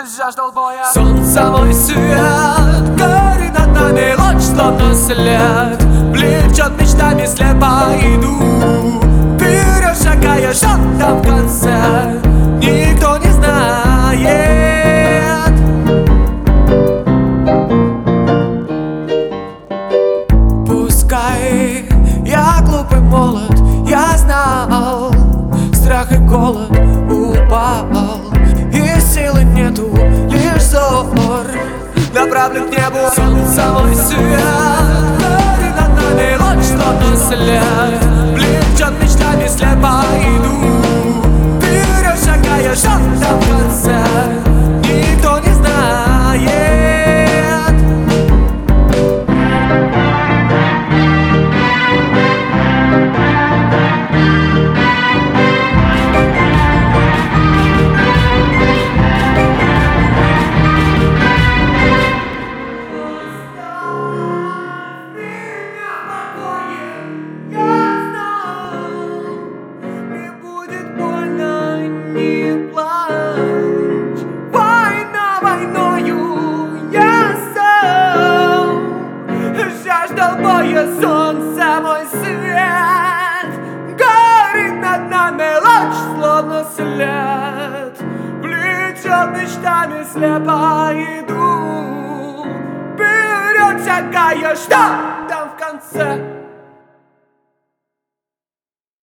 жаждал боя. Солнце мой свет, горит над нами луч, словно след. Влечет мечтами, слепо иду. Вперед шагая, что там в конце, никто не знает. Пускай я глупый молод, я знал, страх и голод упал, и силы нету, лишь взор направлен к небу. Солнце мой свет, горит над нами луч, словно след. Влечет мечтами, слепо иду. Вперед шагая, что там в конце, никто не знает. Война войною, я сам жаждал боя. Солнце мой свет, горит над нами луч, словно след. Влечет мечтами, слепо иду. Вперед шагая, что там в конце.